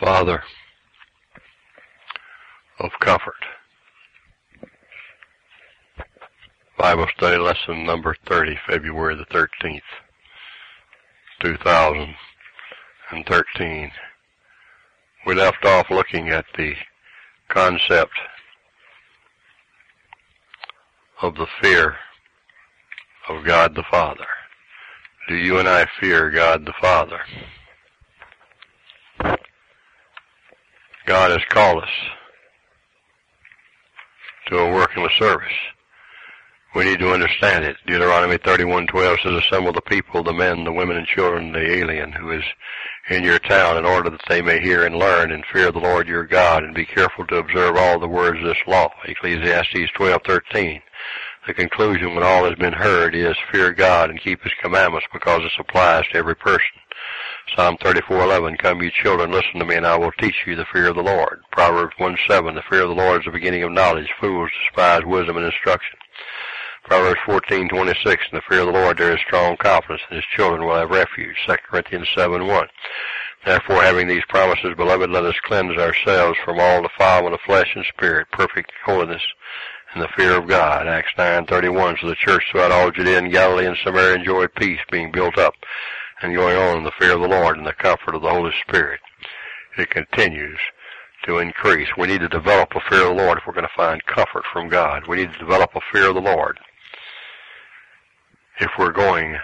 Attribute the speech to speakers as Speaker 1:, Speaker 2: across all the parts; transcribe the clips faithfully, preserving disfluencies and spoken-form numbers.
Speaker 1: Father of comfort. Bible study lesson number thirty, February the thirteenth, two thousand thirteen. We left off looking at the concept of the fear of God the Father. Do you and I fear God the Father? God has called us to a work and a service. We need to understand it. Deuteronomy thirty-one twelve says, assemble the people, the men, the women and children, the alien who is in your town, in order that they may hear and learn and fear the Lord your God, and be careful to observe all the words of this law. Ecclesiastes twelve thirteen. The conclusion when all has been heard is fear God and keep his commandments, because this applies to every person. Psalm thirty-four eleven, come ye children, listen to me, and I will teach you the fear of the Lord. Proverbs one seven, the fear of the Lord is the beginning of knowledge. Fools despise wisdom and instruction. Proverbs fourteen twenty-six, in the fear of the Lord there is strong confidence, and his children will have refuge. Second Corinthians seven one. Therefore, having these promises, beloved, let us cleanse ourselves from all defilement of flesh and spirit, perfect holiness in the fear of God. Acts nine thirty-one, so the church throughout all Judea and Galilee and Samaria enjoyed peace, being built up and going on in the fear of the Lord and the comfort of the Holy Spirit. It continues to increase. We need to develop a fear of the Lord if we're going to find comfort from God. We need to develop a fear of the Lord if we're going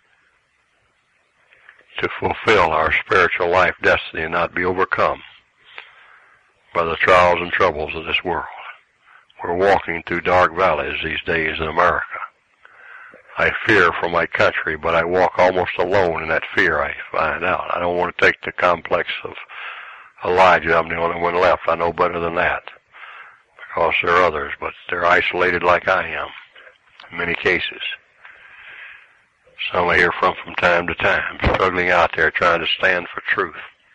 Speaker 1: to fulfill our spiritual life destiny and not be overcome by the trials and troubles of this world. We're walking through dark valleys these days in America. I fear for my country, but I walk almost alone in that fear, I find out. I don't want to take the complex of Elijah. I'm the only one left. I know better than that, because there are others, but they're isolated like I am in many cases. Some I hear from from time to time, struggling out there trying to stand for truth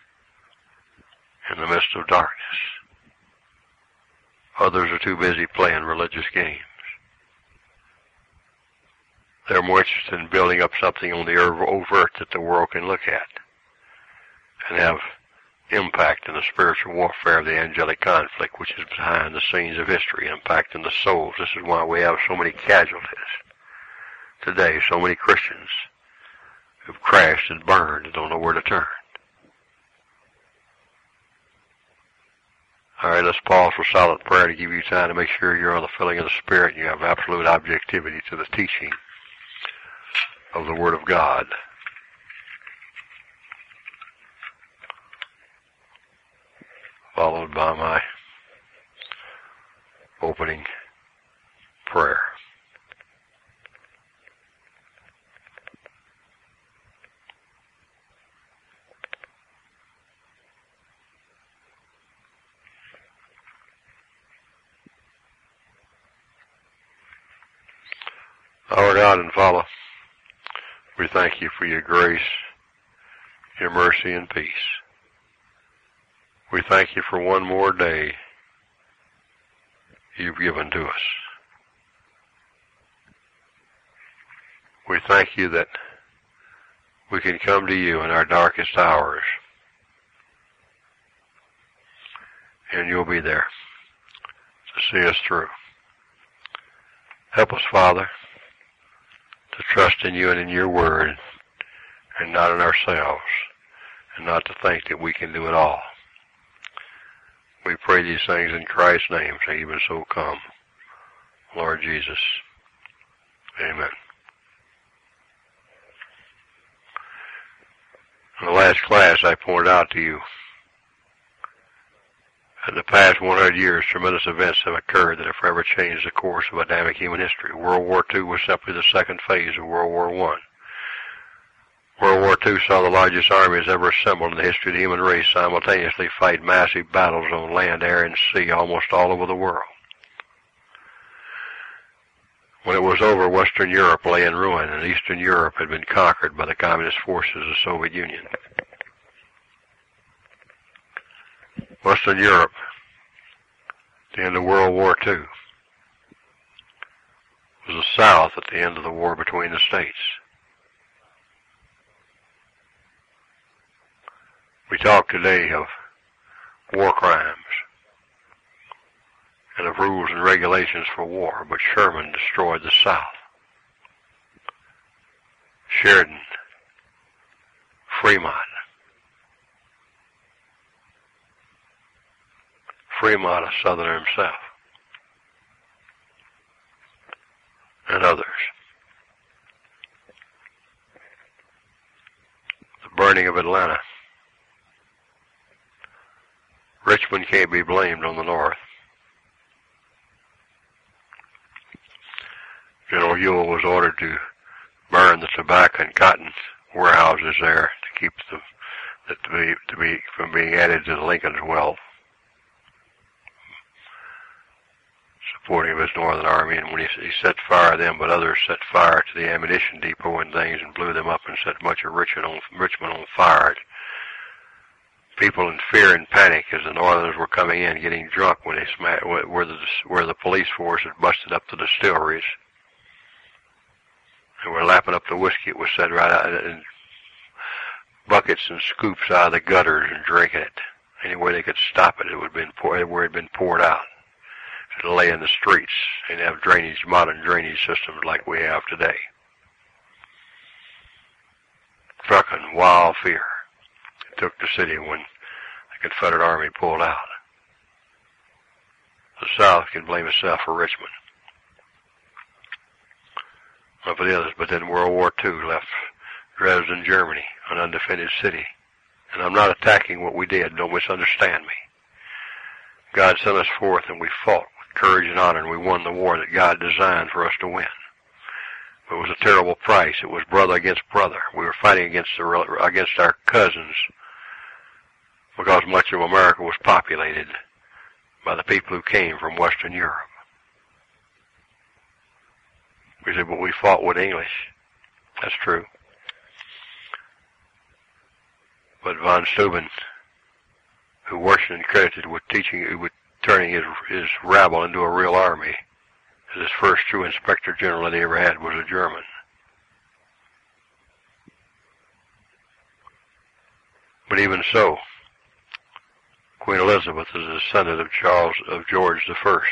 Speaker 1: in the midst of darkness. Others are too busy playing religious games. They're more interested in building up something on the overt that the world can look at and have impact in the spiritual warfare of the angelic conflict, which is behind the scenes of history, impacting the souls. This is why we have so many casualties today, so many Christians who've crashed and burned and don't know where to turn. All right, let's pause for silent prayer to give you time to make sure you're on the filling of the Spirit and you have absolute objectivity to the teaching of the Word of God. Followed by my opening prayer. Our God and Father, we thank you for your grace, your mercy, and peace. We thank you for one more day you've given to us. We thank you that we can come to you in our darkest hours, and you'll be there to see us through. Help us, Father, to trust in you and in your word, and not in ourselves, and not to think that we can do it all. We pray these things in Christ's name, so even so come, Lord Jesus. Amen. In the last class, I pointed out to you in the past one hundred years, tremendous events have occurred that have forever changed the course of dynamic human history. World War Two was simply the second phase of World War One. World War Two saw the largest armies ever assembled in the history of the human race simultaneously fight massive battles on land, air, and sea almost all over the world. When it was over, Western Europe lay in ruin, and Eastern Europe had been conquered by the communist forces of the Soviet Union. Western Europe, at the end of World War Two, was the South at the end of the war between the states. We talk today of war crimes and of rules and regulations for war, but Sherman destroyed the South. Sheridan, Fremont. Fremont, a Southerner himself, and others. The burning of Atlanta. Richmond can't be blamed on the North. General Ewell was ordered to burn the tobacco and cotton warehouses there to keep them that to be to be from being added to the Lincoln's wealth, supporting of his Northern Army. And when he, he set fire to them, but others set fire to the ammunition depot and things and blew them up and set much of Richmond on, Richmond on fire. People in fear and panic as the Northerners were coming in, getting drunk when they smacked, where the where the police force had busted up the distilleries. And were lapping up the whiskey. It was set right out in buckets and scoops out of the gutters and drinking it. Anywhere they could stop it, it would have been pour, where it had been poured out. It lay in the streets and have drainage, modern drainage systems like we have today. Trucking, wild fear. It took the city when the Confederate Army pulled out. The South can blame itself for Richmond. Not for the others, but then World War Two left Dresden, Germany, an undefended city. And I'm not attacking what we did. Don't misunderstand me. God sent us forth and we fought with courage and honor, and we won the war that God designed for us to win. It was a terrible price. It was brother against brother. We were fighting against the, against our cousins because much of America was populated by the people who came from Western Europe. We said, but we fought with English. That's true. But von Steuben, who Washington credited with teaching, with turning his, his rabble into a real army, as his first true inspector general that he ever had was a German. But even so, Queen Elizabeth is a descendant of Charles, of George the First.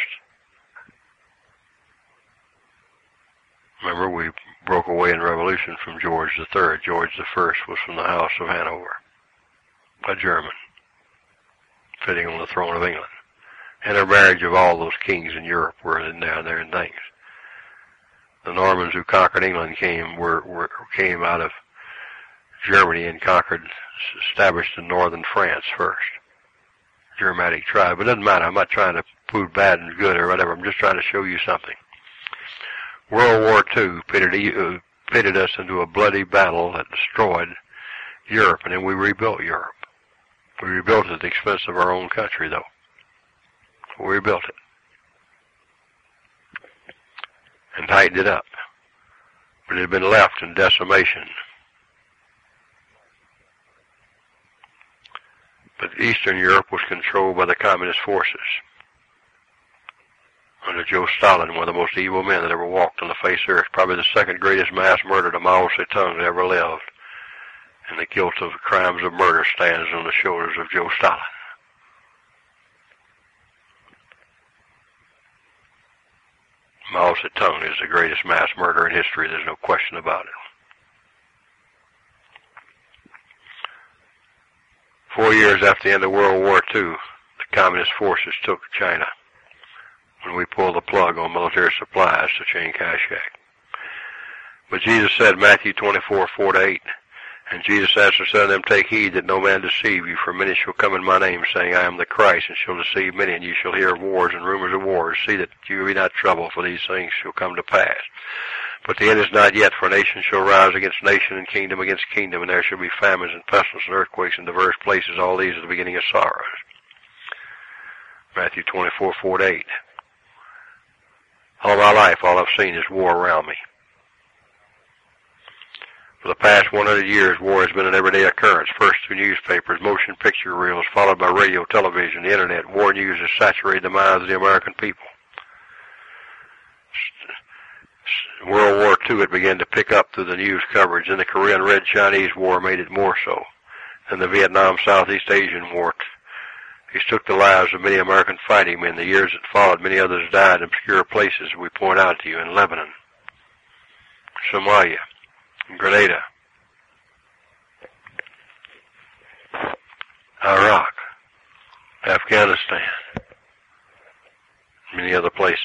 Speaker 1: Remember, we broke away in revolution from George the Third. George the First was from the House of Hanover, a German, sitting on the throne of England. And a marriage of all those kings in Europe were in down there and things. The Normans who conquered England came were, were came out of Germany and conquered, established in northern France first. Germanic tribe. It doesn't matter. I'm not trying to prove bad and good or whatever. I'm just trying to show you something. World War Two pitted, uh, pitted us into a bloody battle that destroyed Europe, and then we rebuilt Europe. We rebuilt it at the expense of our own country, though. We rebuilt it and tightened it up, but it had been left in decimation. But Eastern Europe was controlled by the communist forces under Joe Stalin, one of the most evil men that ever walked on the face of the earth, probably the second greatest mass murder to Mao Zedong that ever lived. And the guilt of crimes of murder stands on the shoulders of Joe Stalin. Mao Zedong is the greatest mass murderer in history. There's no question about it. Four years after the end of World War Two, the communist forces took China when we pulled the plug on military supplies to Chiang Kai-shek. But Jesus said, Matthew twenty-four, four to eight, and Jesus answered, Son of them, take heed that no man deceive you, for many shall come in my name, saying, I am the Christ, and shall deceive many, and you shall hear of wars and rumors of wars. See that you be not troubled, for these things shall come to pass. But the end is not yet, for nation shall rise against nation, and kingdom against kingdom, and there shall be famines and pestilence and earthquakes in diverse places. All these are the beginning of sorrows. Matthew twenty-four, four to eight. All my life, all I've seen is war around me. For the past one hundred years, war has been an everyday occurrence, first through newspapers, motion picture reels, followed by radio, television, the internet. War news has saturated the minds of the American people. World War Two, it began to pick up through the news coverage, and the Korean Red Chinese War made it more so. And the Vietnam Southeast Asian War He's took the lives of many American fighting men. The years that followed, many others died in obscure places we point out to you in Lebanon, Somalia, Grenada, Iraq, Afghanistan, many other places.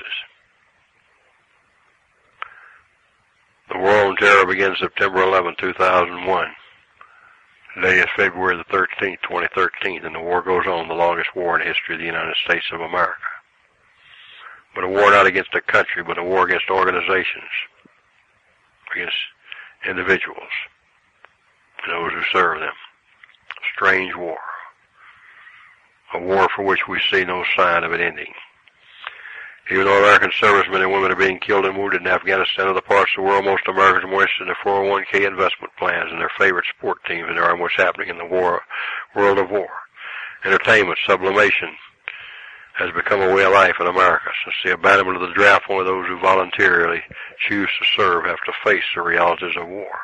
Speaker 1: The war on terror begins September eleventh, two thousand one. Today is February the thirteenth, twenty thirteen, and the war goes on, the longest war in the history of the United States of America. But a war not against a country, but a war against organizations, against individuals, and those who serve them. A strange war. A war for which we see no sign of it ending. Even though American servicemen and women are being killed and wounded in Afghanistan and other parts of the world, most Americans are more interested in their four oh one K investment plans and their favorite sport teams than they are in what's happening in the war, world of war. Entertainment, sublimation, has become a way of life in America. Since the abandonment of the draft, only those who voluntarily choose to serve have to face the realities of war.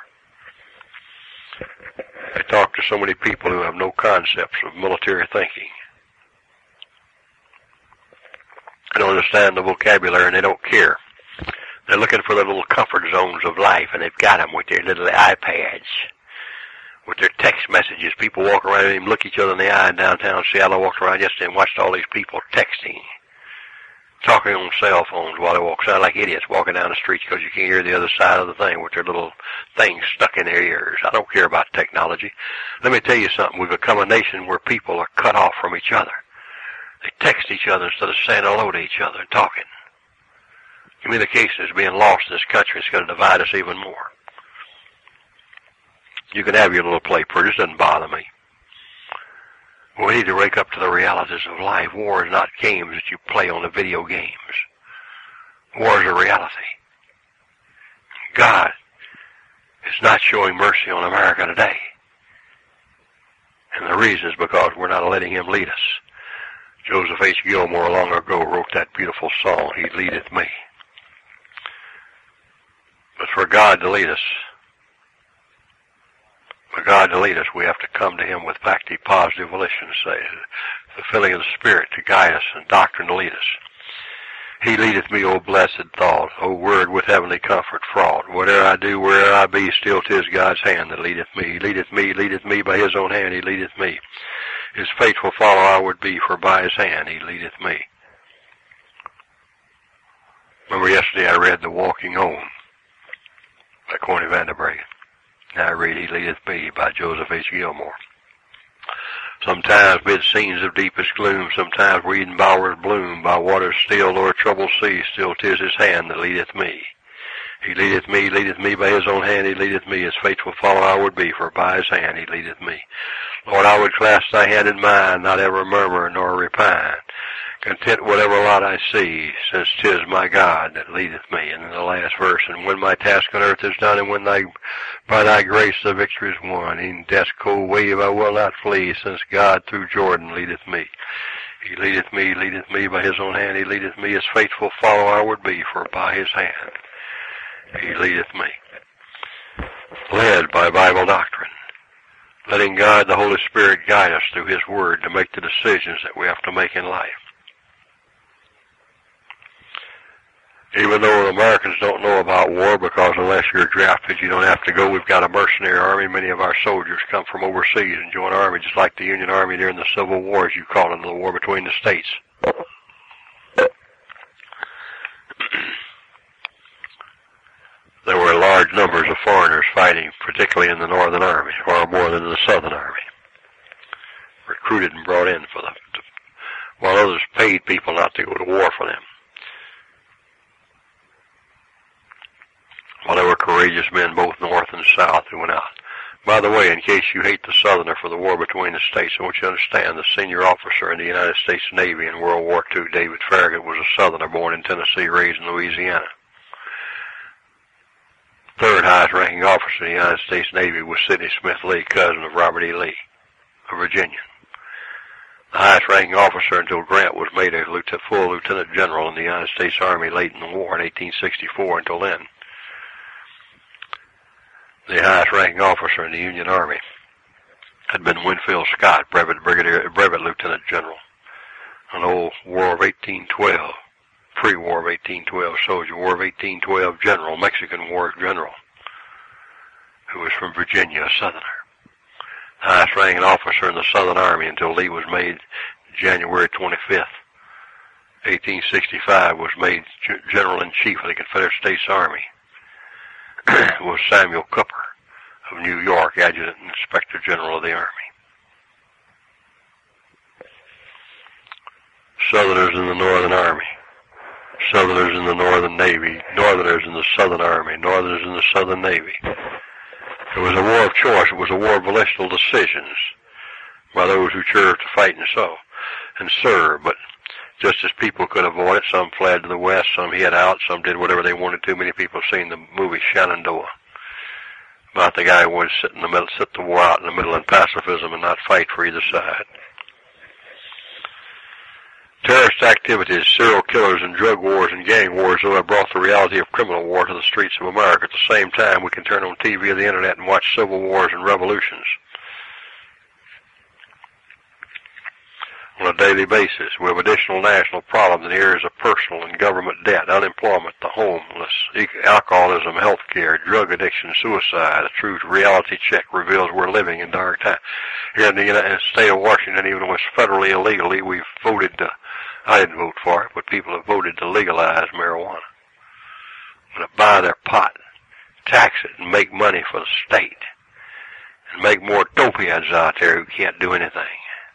Speaker 1: I talk to so many people who have no concepts of military thinking. They don't understand the vocabulary, and they don't care. They're looking for their little comfort zones of life, and they've got them with their little iPads, with their text messages. People walk around and even look each other in the eye in downtown Seattle. I walked around yesterday and watched all these people texting, talking on cell phones while they walk. Sound like idiots walking down the streets because you can't hear the other side of the thing with their little things stuck in their ears. I don't care about technology. Let me tell you something. We've become a nation where people are cut off from each other. They text each other instead of saying hello to each other and talking. Communication is being lost in this country. It's going to divide us even more. You can have your little play pretty. It doesn't bother me. We need to wake up to the realities of life. War is not games that you play on the video games. War is a reality. God is not showing mercy on America today. And the reason is because we're not letting Him lead us. Joseph H. Gilmore long ago wrote that beautiful song, He Leadeth Me. But for God to lead us, for God to lead us, we have to come to Him with active, positive volition, say, the filling of the Spirit to guide us and doctrine to lead us. He leadeth me, O blessed thought, O word with heavenly comfort fraught. Whatever I do, wherever I be, still 'tis God's hand that leadeth me. He leadeth me, leadeth me, by His own hand He leadeth me. His faithful follower I would be, for by His hand He leadeth me. Remember yesterday I read The Walking On by Corny Vanderbregen. Now I read He Leadeth Me by Joseph H. Gilmore. Sometimes mid scenes of deepest gloom, sometimes where Eden bowers bloom, by waters still o'er troubled sea, still 'tis His hand that leadeth me. He leadeth me, leadeth me, by His own hand He leadeth me. His faithful follower I would be, for by His hand He leadeth me. Lord, I would clasp Thy hand in mine, not ever murmur nor repine, content whatever lot I see, since 'tis my God that leadeth me. And in the last verse, and when my task on earth is done, and when thy, by Thy grace the victory is won, in death's cold wave I will not flee, since God through Jordan leadeth me. He leadeth me, leadeth me, by His own hand He leadeth me. His faithful follower I would be, for by His hand He leadeth me. Led by Bible doctrine. Letting God, the Holy Spirit, guide us through His Word to make the decisions that we have to make in life. Even though Americans don't know about war, because unless you're drafted, you don't have to go. We've got a mercenary army. Many of our soldiers come from overseas and join our army, just like the Union Army during the Civil War, as you call it, the war between the states. There were large numbers of foreigners fighting, particularly in the Northern Army, far more than in the Southern Army. Recruited and brought in for them, while others paid people not to go to war for them. Well, there were courageous men both north and south who went out. By the way, in case you hate the Southerner for the war between the states, I want you to understand the senior officer in the United States Navy in World War Two, David Farragut, was a Southerner born in Tennessee, raised in Louisiana. Third highest ranking officer in the United States Navy was Sidney Smith Lee, cousin of Robert E. Lee, a Virginian. The highest ranking officer until Grant was made a lieutenant, full lieutenant general in the United States Army late in the war in eighteen sixty-four until then. The highest ranking officer in the Union Army had been Winfield Scott, brevet brigadier, brevet lieutenant general. an old War of eighteen twelve, pre-War of eighteen twelve soldier, War of eighteen twelve general, Mexican War general, who was from Virginia, a Southerner. Highest ranking officer in the Southern Army until Lee was made January twenty-fifth, eighteen sixty-five, was made General-in-Chief of the Confederate States Army. Was Samuel Cooper of New York, Adjutant and Inspector General of the Army. Southerners in the Northern Army, Southerners in the Northern Navy, Northerners in the Southern Army, Northerners in the Southern Navy. It was a war of choice. It was a war of volitional decisions by those who chose to fight and so and serve. But just as people could avoid it, some fled to the west, some hid out, some did whatever they wanted to. Many people have seen the movie Shenandoah about the guy who would sit in the middle, sit the war out in the middle in pacifism and not fight for either side. Terrorist activities, serial killers, and drug wars and gang wars, though, have brought the reality of criminal war to the streets of America. At the same time, we can turn on T V or the Internet and watch civil wars and revolutions on a daily basis. We have additional national problems in areas of personal and government debt, unemployment, the homeless, alcoholism, health care, drug addiction, suicide. A true reality check reveals we're living in dark times. Here in the United State of Washington, even though it's federally illegally, we've voted to, I didn't vote for it, but people have voted to legalize marijuana. To buy their pot, tax it, and make money for the state. And make more dopeheads out there who can't do anything.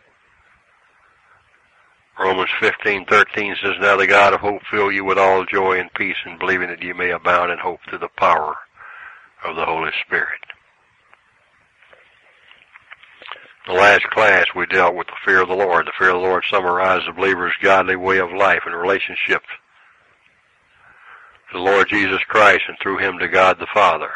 Speaker 1: Romans fifteen thirteen says, "Now the God of hope fill you with all joy and peace in believing that you may abound in hope through the power of the Holy Spirit." In the last class, we dealt with the fear of the Lord. The fear of the Lord summarizes the believer's godly way of life and relationship to the Lord Jesus Christ and through him to God the Father.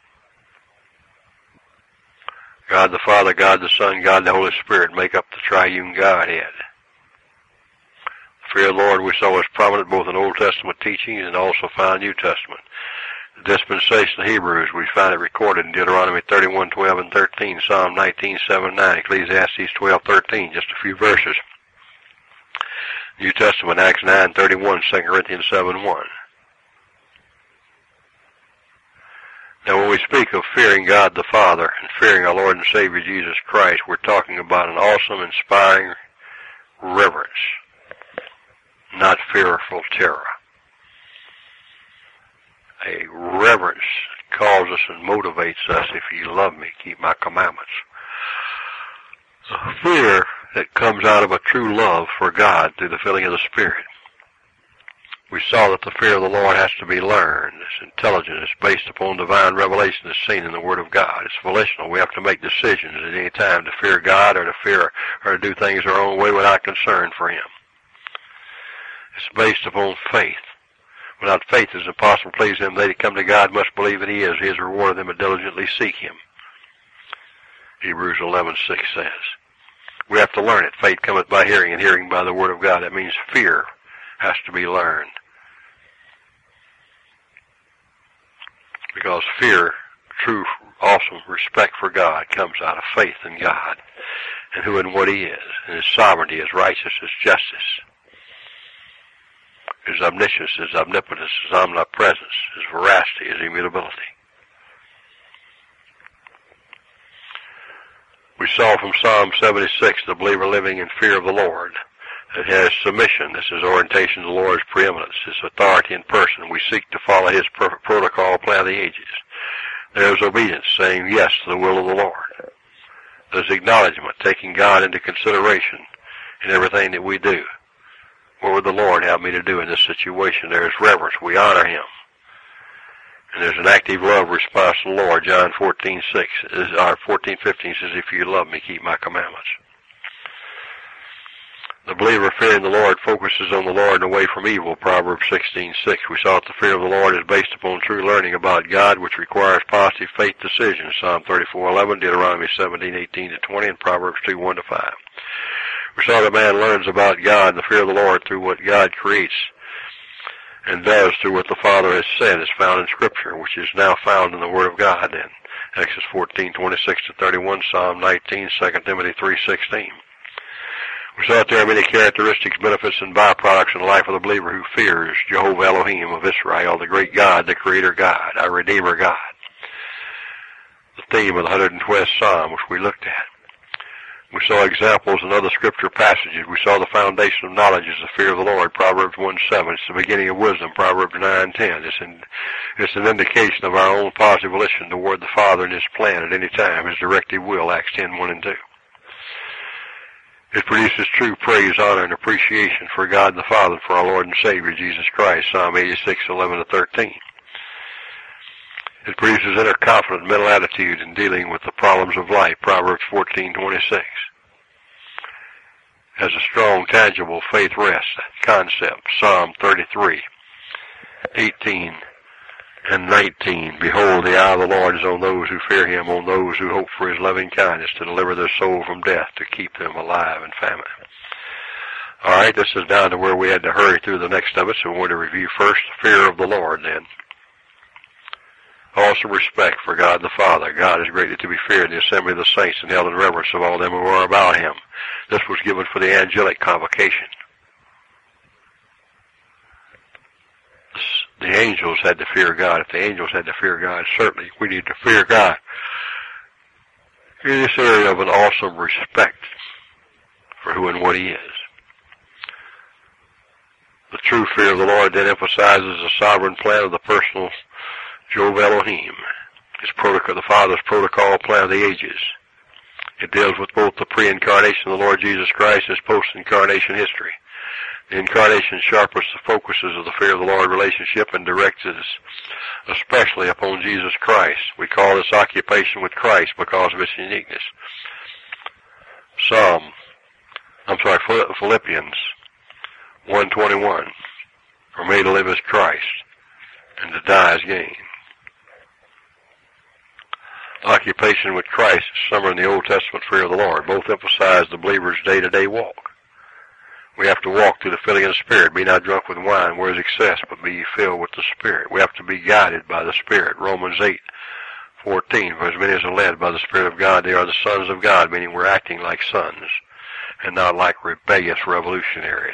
Speaker 1: God the Father, God the Son, God the Holy Spirit make up the triune Godhead. The fear of the Lord we saw is prominent both in Old Testament teachings and also found in New Testament. The dispensation of Hebrews, we find it recorded in Deuteronomy thirty-one twelve and thirteen, Psalm nineteen seven nine, Ecclesiastes twelve thirteen, just a few verses. New Testament, Acts nine thirty-one, Second Corinthians seven one. Now, when we speak of fearing God the Father and fearing our Lord and Savior Jesus Christ, we're talking about an awesome, inspiring reverence, not fearful terror. A reverence that calls us and motivates us, if you love me, keep my commandments. A fear that comes out of a true love for God through the filling of the Spirit. We saw that the fear of the Lord has to be learned. It's intelligent. It's based upon divine revelation that's seen in the Word of God. It's volitional. We have to make decisions at any time to fear God or to fear or to do things our own way without concern for Him. It's based upon faith. Without faith it is impossible to please Him. They that come to God must believe that He is. He is a rewarder of them that diligently seek Him. Hebrews eleven six says. We have to learn it. Faith cometh by hearing, and hearing by the Word of God. That means fear has to be learned. Because fear, true, awesome respect for God comes out of faith in God and who and what He is, and His sovereignty, His righteousness, His justice, His omniscience, His omnipotence, His omnipresence, His veracity, His immutability. We saw from Psalm seventy-six the believer living in fear of the Lord. It has submission. This is orientation to the Lord's preeminence, His authority in person. We seek to follow His perfect protocol, plan of the ages. There's obedience, saying yes to the will of the Lord. There's acknowledgement, taking God into consideration in everything that we do. What would the Lord have me to do in this situation? There's reverence. We honor Him. And there's an active love response to the Lord. John fourteen six, or fourteen fifteen says, "If you love me, keep my commandments." The believer fearing the Lord focuses on the Lord and away from evil. Proverbs sixteen six. We saw that the fear of the Lord is based upon true learning about God, which requires positive faith decisions. Psalm thirty-four eleven, Deuteronomy seventeen eighteen to twenty, and Proverbs two one to five. We saw that man learns about God and the fear of the Lord through what God creates and does through what the Father has said is found in Scripture, which is now found in the Word of God in Exodus fourteen twenty-six to thirty-one, Psalm nineteen, Second Timothy three sixteen. We saw that there are many characteristics, benefits, and byproducts in the life of the believer who fears Jehovah Elohim of Israel, the great God, the Creator God, our Redeemer God. The theme of the one hundred twelfth Psalm, which we looked at. We saw examples in other scripture passages. We saw the foundation of knowledge is the fear of the Lord, Proverbs one seven. It's the beginning of wisdom, Proverbs nine ten. It's, in, it's an indication of our own positive volition toward the Father and His plan at any time, His directive will, Acts ten one and two. It produces true praise, honor, and appreciation for God the Father and for our Lord and Savior, Jesus Christ, Psalm eighty-six eleven to thirteen. It produces inner confident mental attitude in dealing with the problems of life, Proverbs fourteen twenty-six. Has a strong, tangible faith rest concept, Psalm thirty-three eighteen and nineteen. Behold, the eye of the Lord is on those who fear Him, on those who hope for His loving kindness, to deliver their soul from death, to keep them alive in famine. All right, this is down to where we had to hurry through the next of it, so we want to review first the fear of the Lord then. Also respect for God the Father. God is greatly to be feared in the assembly of the saints and held in reverence of all them who are about Him. This was given for the angelic convocation. The angels had to fear God. If the angels had to fear God, certainly we need to fear God. In this area of an awesome respect for who and what He is. The true fear of the Lord then emphasizes the sovereign plan of the personal Jehovah Elohim, His protocol, the Father's protocol plan of the ages. It deals with both the pre-incarnation of the Lord Jesus Christ and His post-incarnation history. The incarnation sharpens the focuses of the fear of the Lord relationship and directs us especially upon Jesus Christ. We call this occupation with Christ because of its uniqueness. Psalm, I'm sorry, Philippians one twenty-one. For me to live is Christ, and to die is gain. Occupation with Christ is summer in the Old Testament fear of the Lord. Both emphasize the believer's day-to-day walk. We have to walk through the filling of the Spirit. Be not drunk with wine, where is excess, but be filled with the Spirit. We have to be guided by the Spirit. Romans eight fourteen. For as many as are led by the Spirit of God, they are the sons of God, meaning we're acting like sons and not like rebellious revolutionaries.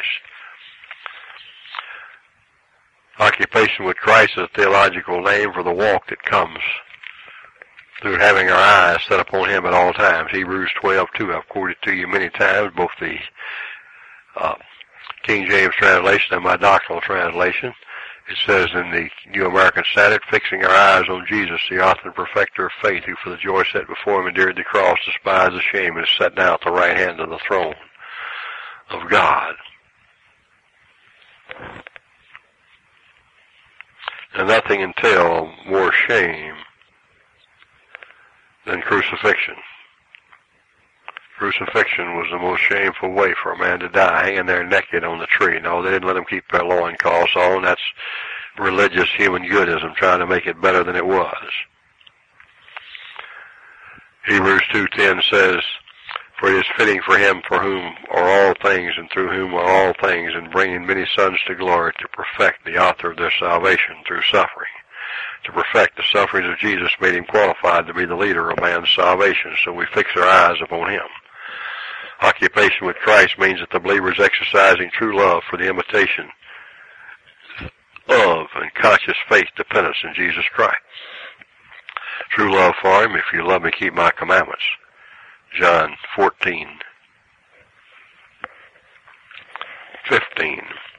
Speaker 1: Occupation with Christ is a theological name for the walk that comes through having our eyes set upon Him at all times. Hebrews twelve two. I've quoted to you many times, both the uh, King James translation and my doctrinal translation. It says in the New American Standard, fixing our eyes on Jesus, the author and perfecter of faith, who for the joy set before Him endured the cross, despised the shame, and is set down at the right hand of the throne of God. And nothing entailed more shame than crucifixion. Crucifixion was the most shameful way for a man to die, hanging there naked on the tree. No, they didn't let him keep their loincloths on. That's religious human goodism, trying to make it better than it was. Hebrews two ten says, for it is fitting for Him for whom are all things and through whom are all things, and bringing many sons to glory, to perfect the author of their salvation through suffering. To perfect the sufferings of Jesus made Him qualified to be the leader of man's salvation, so we fix our eyes upon Him. Occupation with Christ means that the believer is exercising true love for the imitation of and conscious faith dependence in Jesus Christ. True love for Him, if you love me, keep my commandments. John fourteen fifteen.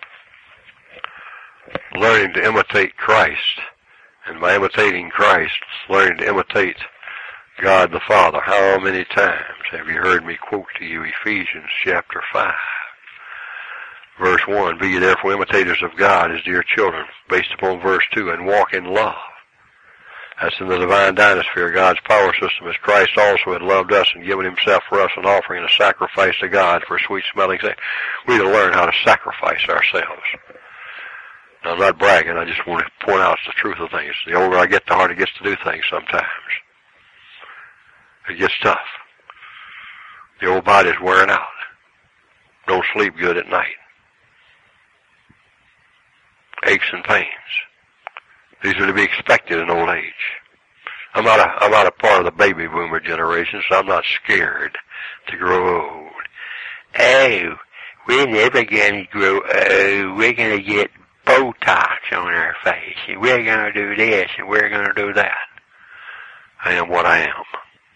Speaker 1: Learning to imitate Christ, and by imitating Christ, learning to imitate God the Father. How many times have you heard me quote to you Ephesians chapter five, verse one, be ye therefore imitators of God as dear children, based upon verse two, and walk in love. That's in the divine dynasphere, God's power system, as Christ also had loved us and given Himself for us, an offering and a sacrifice to God for a sweet-smelling savor. We need to learn how to sacrifice ourselves. Now, I'm not bragging, I just want to point out the truth of things. The older I get, the harder it gets to do things sometimes. It gets tough. The old body's wearing out. Don't sleep good at night. Aches and pains. These are to be expected in old age. I'm not a, I'm not a part of the baby boomer generation, so I'm not scared to grow old.
Speaker 2: oh, we're never going to grow old. We're going to get Botox on our face, and we're going to do this, and we're going to do that. I am what I am,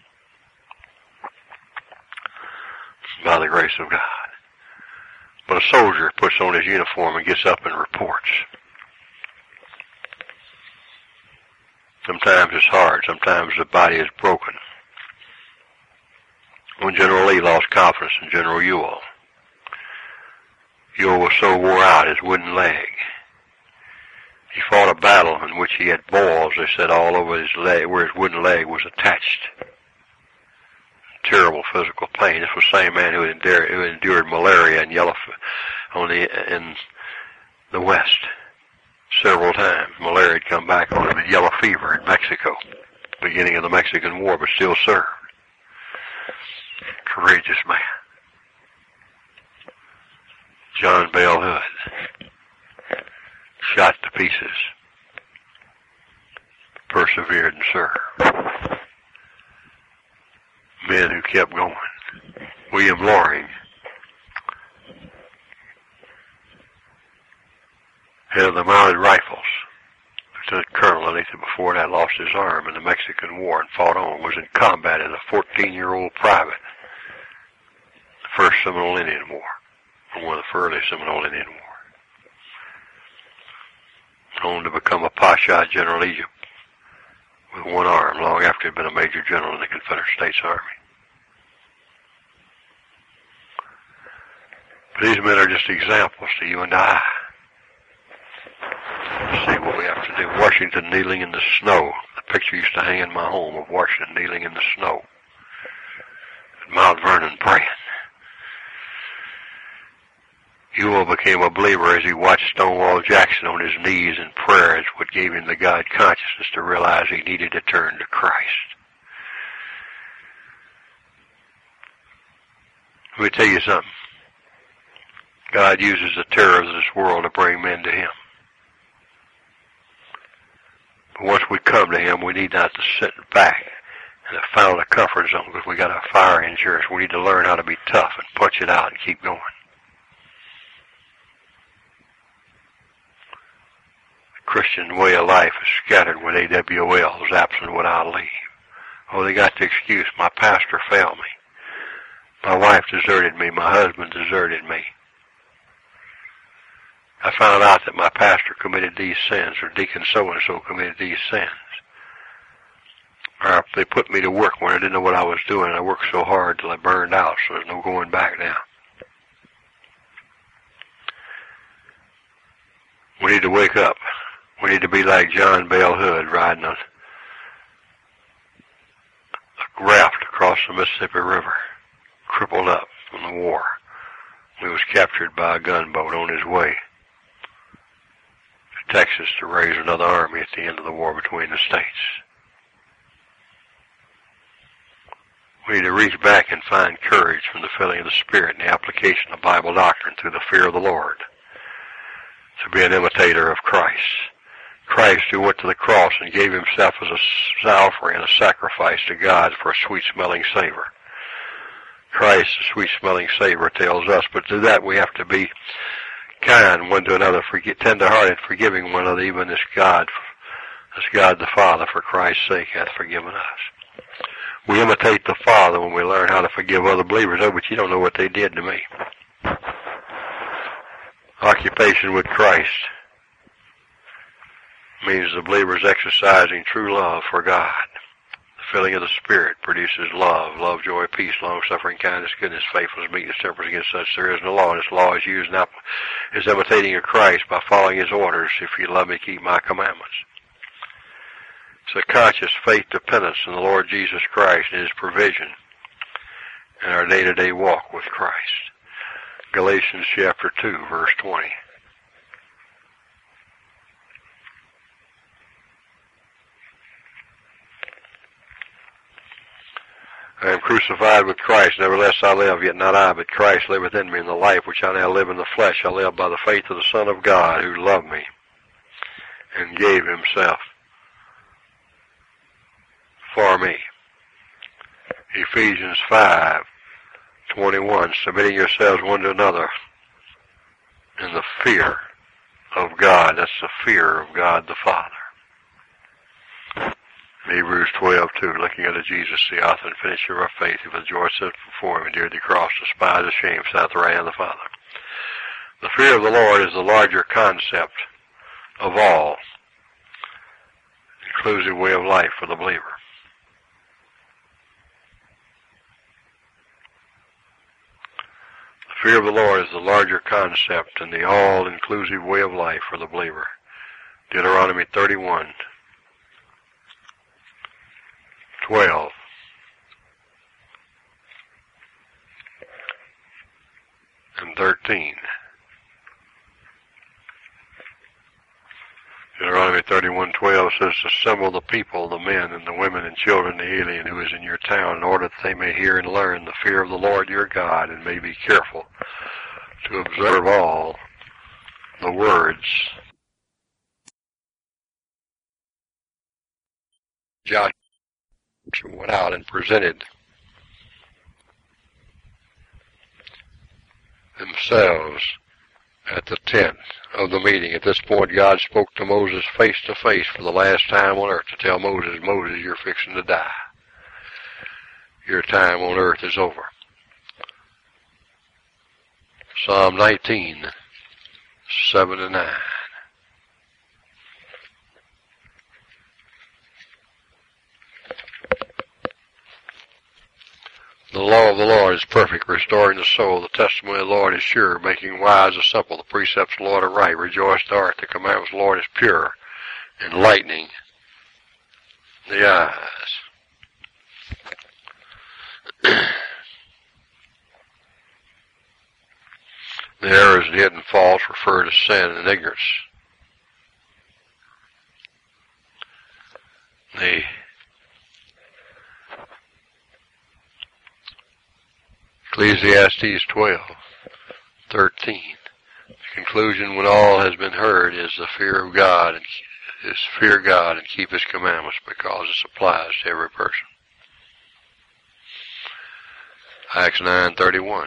Speaker 2: by the grace of God. But a soldier puts on his uniform and gets up and reports. Sometimes it's hard. Sometimes the body is broken. When General Lee lost confidence in General Ewell, Ewell was so wore out, his wooden leg. He fought a battle in which he had balls, they said, all over his leg, where his wooden leg was attached. Terrible physical pain. This was the same man who had endured, who had endured malaria and yellow on the, in the West several times. Malaria had come back on him in yellow fever in Mexico, beginning of the Mexican War, but still served. Courageous man. John Bell Hood, shot to pieces, persevered and served. Men who kept going. William Loring, head of the Mounted Rifles, Lieutenant Colonel, and before that lost his arm in the Mexican War and fought on, was in combat as a fourteen-year-old private, the first Seminole Indian War, or one of the early Seminole Indian War. Known to become a Pasha General Egypt with one arm long after he had been a major general in the Confederate States Army. But these men are just examples to you and I. See what we have to do. Washington kneeling in the snow. The picture used to hang in my home of Washington kneeling in the snow at Mount Vernon praying. Ewell became a believer as he watched Stonewall Jackson on his knees in prayer. It's what gave him the God consciousness to realize he needed to turn to Christ. Let me tell you something. God uses the terrors of this world to bring men to Him. But once we come to Him, we need not to sit back and have found a comfort zone because we got a fire insurance. We need to learn how to be tough and punch it out and keep going. Christian way of life is scattered with A W Ls, absent without leave. Oh, they got the excuse, my pastor failed me. My wife deserted me. My husband deserted me. I found out that my pastor committed these sins, or deacon so-and-so committed these sins. Or they put me to work when I didn't know what I was doing. I worked so hard till I burned out, so there's no going back now. We need to wake up. We need to be like John Bell Hood riding a, a raft across the Mississippi River, crippled up from the war. He was captured by a gunboat on his way to Texas to raise another army at the end of the war between the states. We need to reach back and find courage from the filling of the Spirit and the application of Bible doctrine through the fear of the Lord to be an imitator of Christ. Christ who went to the cross and gave himself as a offering and a sacrifice to God for a sweet-smelling savor. Christ, the sweet-smelling savor, tells us, but to that we have to be kind one to another, forget, tender-hearted, forgiving one another, even as God, as God the Father, for Christ's sake, hath forgiven us. We imitate the Father when we learn how to forgive other believers. Oh, but you don't know what they did to me. Occupation with Christ means the believer is exercising true love for God. The filling of the Spirit produces love, love, joy, peace, long-suffering, kindness, goodness, faithfulness, meekness, temperance. Against such there is no law. And this law is used now is imitating of Christ by following His orders. If you love me, keep my commandments. It's a conscious faith dependence in the Lord Jesus Christ and His provision in our day-to-day walk with Christ. Galatians chapter two, verse twenty. I am crucified with Christ, nevertheless I live, yet not I, but Christ liveth in me, and the life which I now live in the flesh I live by the faith of the Son of God, who loved me and gave Himself for me. Ephesians five, twenty-one, submitting yourselves one to another in the fear of God. That's the fear of God the Father. Hebrews twelve two, looking unto Jesus, the author and finisher of our faith, who for the joy set before him endured the cross, despised the shame, sat at the right hand of the Father. The fear of the Lord is the larger concept of all, inclusive way of life for the believer. The fear of the Lord is the larger concept and the all-inclusive way of life for the believer. Deuteronomy thirty-one twelve. And thirteen. Deuteronomy thirty-one twelve says, assemble the people, the men and the women and children, the alien who is in your town, in order that they may hear and learn the fear of the Lord your God, and may be careful to observe all the words. Joshua went out and presented themselves at the tent of the meeting. At this point, God spoke to Moses face to face for the last time on earth to tell Moses, Moses, you're fixing to die. Your time on earth is over. Psalm nineteen, seven to nine. The law of the Lord is perfect, restoring the soul. The testimony of the Lord is sure, making wise the simple. The precepts of the Lord are right. Rejoice, the heart. The commandments of the Lord is pure, enlightening the eyes. The errors and hidden faults refer to sin and ignorance. The Ecclesiastes twelve thirteen. The conclusion, when all has been heard, is the fear of God, and is fear God and keep His commandments, because it applies to every person. Acts nine thirty-one.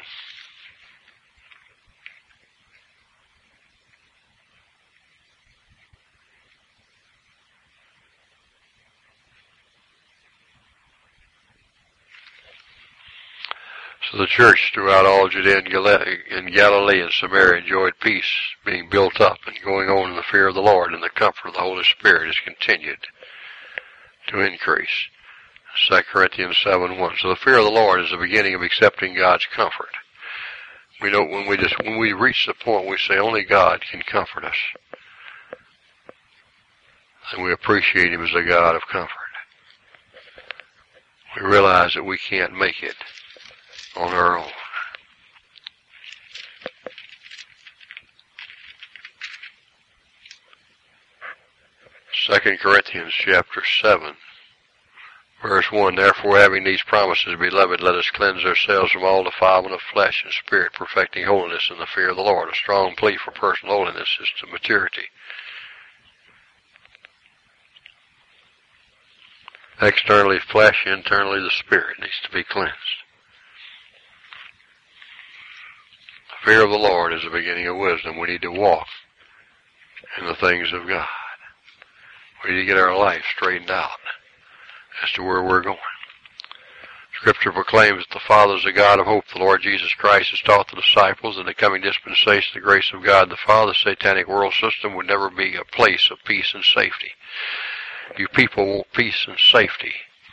Speaker 2: So the church throughout all Judea and Galilee and Samaria enjoyed peace, being built up and going on in the fear of the Lord, and the comfort of the Holy Spirit has continued to increase. Second Corinthians seven one. So the fear of the Lord is the beginning of accepting God's comfort. We know when we just when we reach the point we say only God can comfort us, and we appreciate Him as a God of comfort. We realize that we can't make it on our own. Second Corinthians chapter seven, verse one. Therefore, having these promises, beloved, let us cleanse ourselves from all defilement of flesh and spirit, perfecting holiness in the fear of the Lord. A strong plea for personal holiness is to maturity. Externally flesh, internally the spirit needs to be cleansed. The fear of the Lord is the beginning of wisdom. We need to walk in the things of God. We need to get our life straightened out as to where we're going. Scripture proclaims that the Father is the God of hope. The Lord Jesus Christ has taught the disciples in the coming dispensation the grace of God the Father. The satanic world system would never be a place of peace and safety. You people want peace and safety.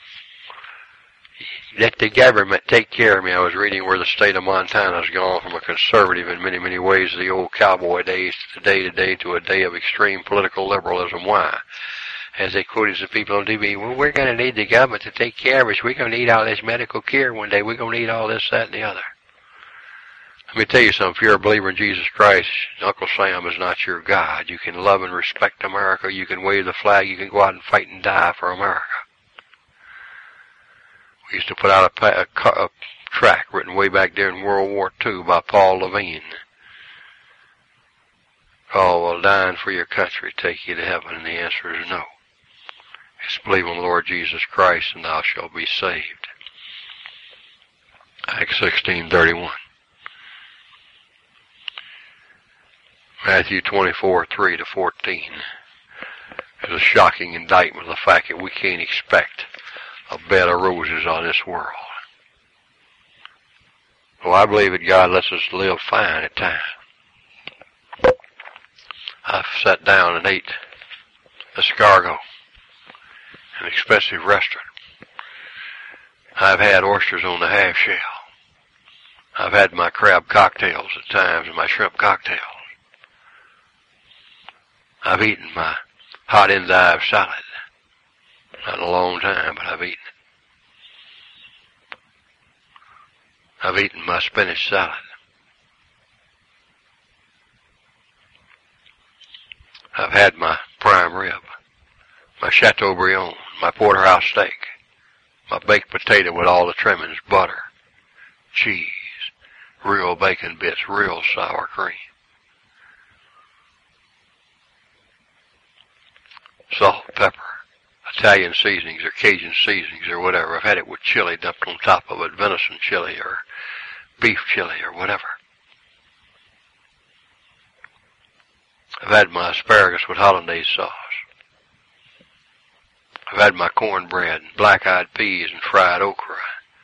Speaker 2: Let the government take care of me. I was reading where the state of Montana has gone from a conservative in many, many ways, the old cowboy days, to day to day, to a day of extreme political liberalism. Why? As they quoted some people on T V, well, we're going to need the government to take care of us. We're going to need all this medical care one day. We're going to need all this, that, and the other. Let me tell you something. If you're a believer in Jesus Christ, Uncle Sam is not your God. You can love and respect America. You can wave the flag. You can go out and fight and die for America. We used to put out a, a, a tract written way back there in World War Two by Paul Levine. Oh, well, dying for your country take you to heaven? And the answer is no. It's believe on the Lord Jesus Christ and thou shalt be saved. Acts sixteen thirty-one. Matthew twenty-four three to fourteen. Is a shocking indictment of the fact that we can't expect a bed of roses on this world. Well, I believe that God lets us live fine at times. I've sat down and ate escargot, an expensive restaurant. I've had oysters on the half shell. I've had my crab cocktails at times and my shrimp cocktails. I've eaten my hot endive salad. Not in a long time, but I've eaten it. I've eaten my spinach salad. I've had my prime rib, my Chateaubriand, my porterhouse steak, my baked potato with all the trimmings, butter, cheese, real bacon bits, real sour cream. Salt, pepper, Italian seasonings or Cajun seasonings or whatever. I've had it with chili dumped on top of it, venison chili or beef chili or whatever. I've had my asparagus with hollandaise sauce. I've had my cornbread and black-eyed peas and fried okra.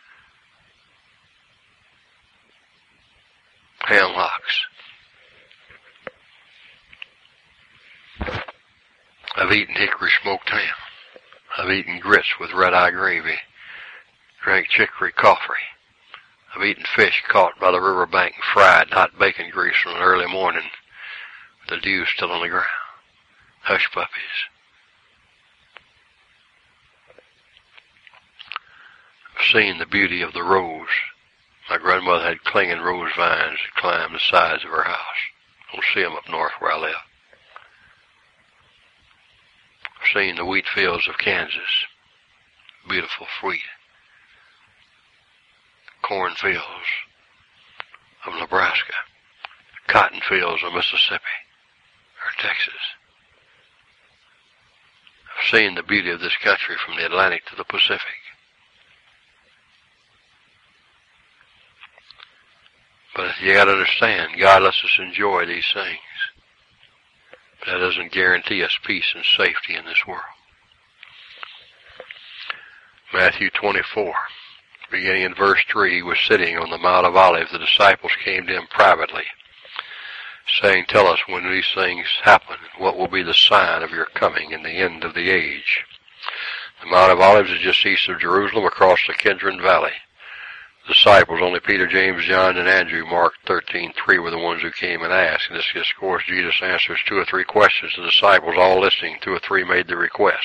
Speaker 2: Ham hocks. I've eaten hickory smoked ham. I've eaten grits with red-eye gravy. Drank chicory coffee. I've eaten fish caught by the riverbank and fried in hot bacon grease in an early morning with the dew still on the ground. Hush puppies. I've seen the beauty of the rose. My grandmother had clinging rose vines that climbed the sides of her house. Don't see them up north where I live. I've seen the wheat fields of Kansas, beautiful wheat. Corn fields of Nebraska, cotton fields of Mississippi or Texas. I've seen the beauty of this country from the Atlantic to the Pacific. But you got to understand, God lets us enjoy these things. But that doesn't guarantee us peace and safety in this world. Matthew twenty-four, beginning in verse three, he was sitting on the Mount of Olives. The disciples came to him privately, saying, "Tell us when these things happen, and what will be the sign of your coming and the end of the age?" The Mount of Olives is just east of Jerusalem, across the Kidron Valley. The disciples, only Peter, James, John, and Andrew, Mark thirteen three, were the ones who came and asked. In this discourse, Jesus answers two or three questions. The disciples, all listening, two or three made the request.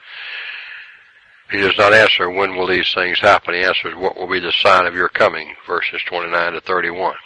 Speaker 2: He does not answer, when will these things happen? He answers, what will be the sign of your coming? Verses twenty-nine to thirty-one.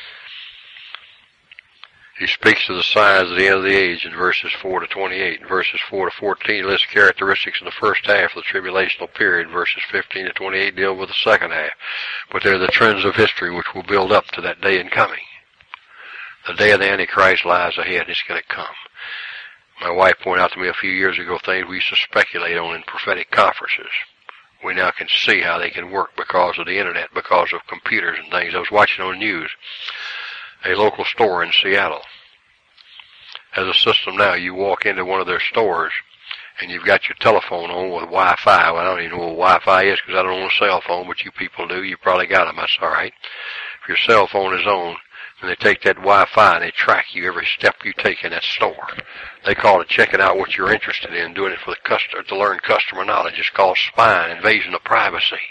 Speaker 2: He speaks of the signs of the end of the age in verses four to twenty-eight. In verses four to fourteen, lists characteristics of the first half of the tribulational period. Verses fifteen to twenty-eight deal with the second half. But they're the trends of history which will build up to that day in coming. The day of the Antichrist lies ahead. It's going to come. My wife pointed out to me a few years ago things we used to speculate on in prophetic conferences. We now can see how they can work because of the internet, because of computers and things. I was watching on the news. A local store in Seattle has a system now. You walk into one of their stores and you've got your telephone on with Wi-Fi. Well, I don't even know what Wi-Fi is because I don't own a cell phone, but you people do. You probably got them. That's all right. If your cell phone is on, then they take that Wi-Fi and they track you every step you take in that store. They call it checking out what you're interested in, doing it for the customer, to learn customer knowledge. It's called spying, invasion of privacy.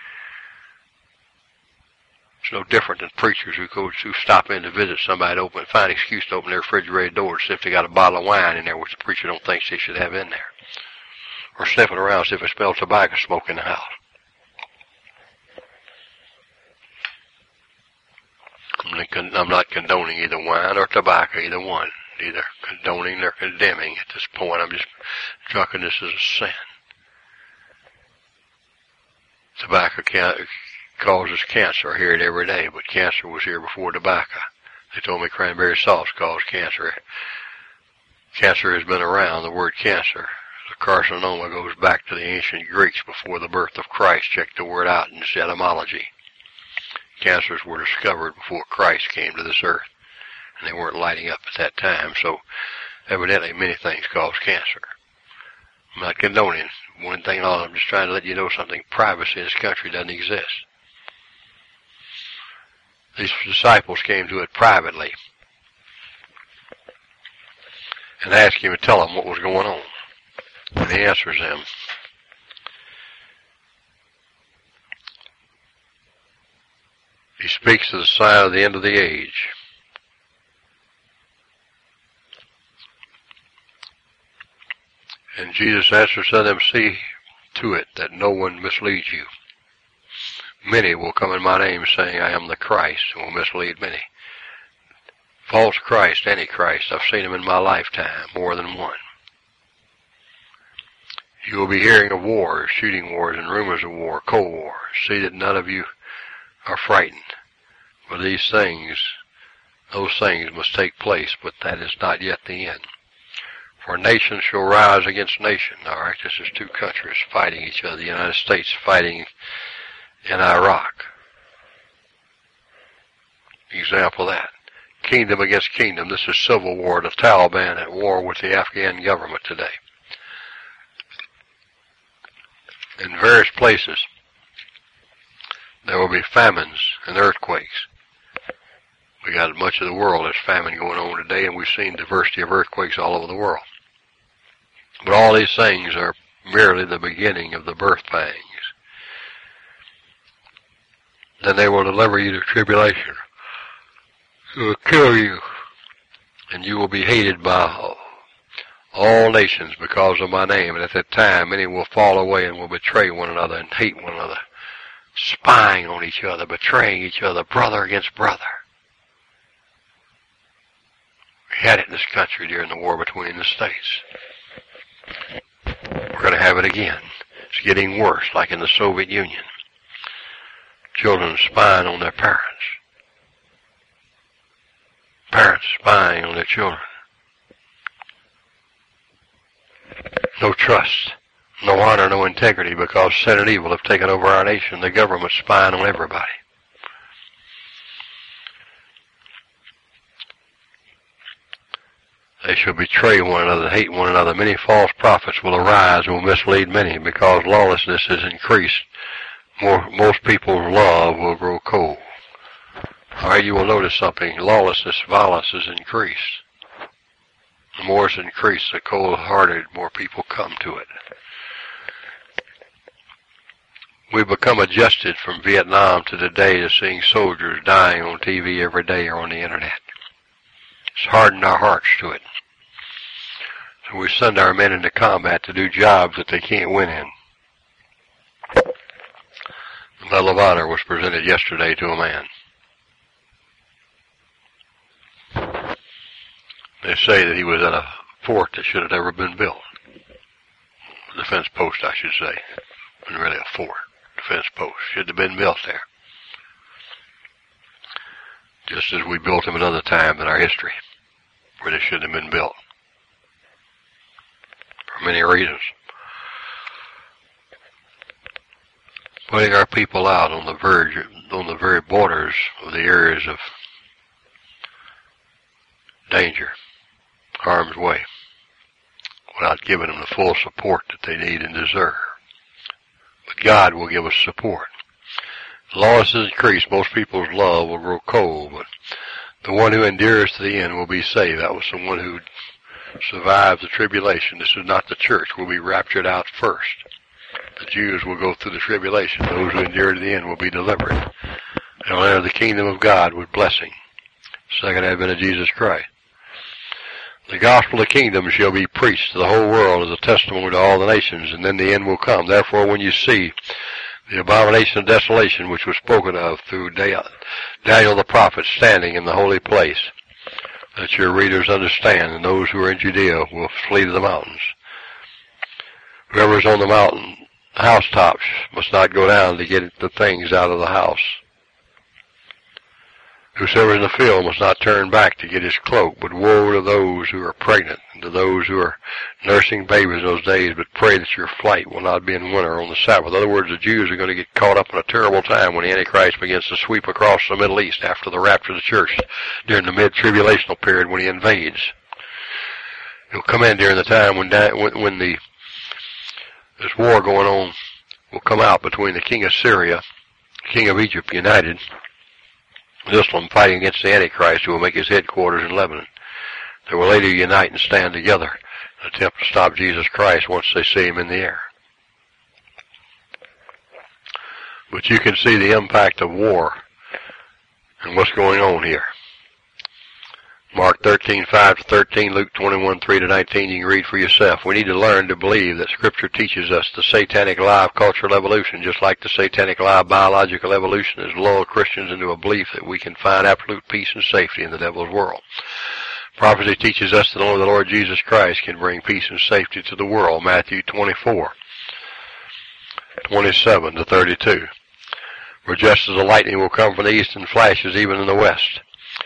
Speaker 2: It's no different than preachers who go to stop in to visit somebody to open, find an excuse to open their refrigerator door to see if they got a bottle of wine in there, which the preacher don't think they should have in there. Or sniffing around to see if it smells tobacco smoke in the house. I'm not condoning either wine or tobacco, either one. Neither condoning nor condemning at this point. I'm just drunkenness is a sin. Tobacco causes cancer. I hear it every day, but cancer was here before tobacco. They told me cranberry sauce caused cancer. Cancer has been around. The word cancer, the carcinoma, goes back to the ancient Greeks before the birth of Christ. Check the word out in its etymology. Cancers were discovered before Christ came to this earth, and they weren't lighting up at that time, so evidently many things cause cancer. I'm not condoning one thing at all. I'm just trying to let you know something. Privacy in this country doesn't exist. These disciples came to it privately and asked him to tell them what was going on. And he answers them. He speaks of the sign of the end of the age. And Jesus answers to them, see to it that no one misleads you. Many will come in my name saying, I am the Christ, and will mislead many. False Christ, Antichrist, I've seen them in my lifetime, more than one. You will be hearing of wars, shooting wars, and rumors of war, cold war. See that none of you are frightened. For these things, those things must take place, but that is not yet the end. For nation shall rise against nation. All right, this is two countries fighting each other. The United States fighting in Iraq. Example of that. Kingdom against kingdom. This is civil war. The Taliban at war with the Afghan government today. In various places, there will be famines and earthquakes. We got much of the world there's famine going on today, and we've seen diversity of earthquakes all over the world. But all these things are merely the beginning of the birth pangs. Then they will deliver you to tribulation. They will kill you, and you will be hated by all nations because of my name. And at that time, many will fall away and will betray one another and hate one another, spying on each other, betraying each other, brother against brother. We had it in this country during the war between the states. We're going to have it again. It's getting worse, like in the Soviet Union. Children spying on their parents. Parents spying on their children. No trust, no honor, no integrity, because sin and evil have taken over our nation. The government's spying on everybody. They shall betray one another, hate one another. Many false prophets will arise and will mislead many, because lawlessness is increased. More, most people's love will grow cold. All right, you will notice something. Lawlessness, violence is increased. The more it's increased, the cold-hearted, more people come to it. We've become adjusted from Vietnam to today to seeing soldiers dying on T V every day or on the Internet. It's hardened our hearts to it. So we send our men into combat to do jobs that they can't win in. The Medal of Honor was presented yesterday to a man. They say that he was at a fort that should have never been built. A defense post, I should say. It wasn't really a fort. Defense post. Should have been built there. Just as we built them another time in our history, where they shouldn't have been built. For many reasons. Putting our people out on the verge, on the very borders of the areas of danger, harm's way, without giving them the full support that they need and deserve. But God will give us support. Lawlessness increase, most people's love will grow cold, but the one who endures to the end will be saved. That was the one who survives the tribulation. This is not the church. We'll be raptured out first. The Jews will go through the tribulation. Those who endure to the end will be delivered. They'll enter the kingdom of God with blessing. Second advent of Jesus Christ. The gospel of the kingdom shall be preached to the whole world as a testimony to all the nations, and then the end will come. Therefore, when you see the abomination of desolation, which was spoken of through Daniel the prophet, standing in the holy place, that your readers understand, and those who are in Judea will flee to the mountains. Whoever is on the mountain housetops must not go down to get the things out of the house. Whosoever in the field must not turn back to get his cloak, but woe to those who are pregnant, and to those who are nursing babies in those days, but pray that your flight will not be in winter on the Sabbath. In other words, the Jews are going to get caught up in a terrible time when the Antichrist begins to sweep across the Middle East after the rapture of the church during the mid-tribulational period when he invades. He'll come in during the time when, when, when the this war going on will come out between the king of Syria, the king of Egypt united, Islam fighting against the Antichrist, who will make his headquarters in Lebanon. They will later unite and stand together and attempt to stop Jesus Christ once they see him in the air. But you can see the impact of war and what's going on here. Mark thirteen, five to thirteen, Luke twenty-one, three to nineteen, you can read for yourself. We need to learn to believe that Scripture teaches us the satanic lie of cultural evolution, just like the satanic lie of biological evolution has lulled Christians into a belief that we can find absolute peace and safety in the devil's world. Prophecy teaches us that only the Lord Jesus Christ can bring peace and safety to the world, Matthew twenty-four, twenty-seven to thirty-two. For just as the lightning will come from the east and flashes even in the west,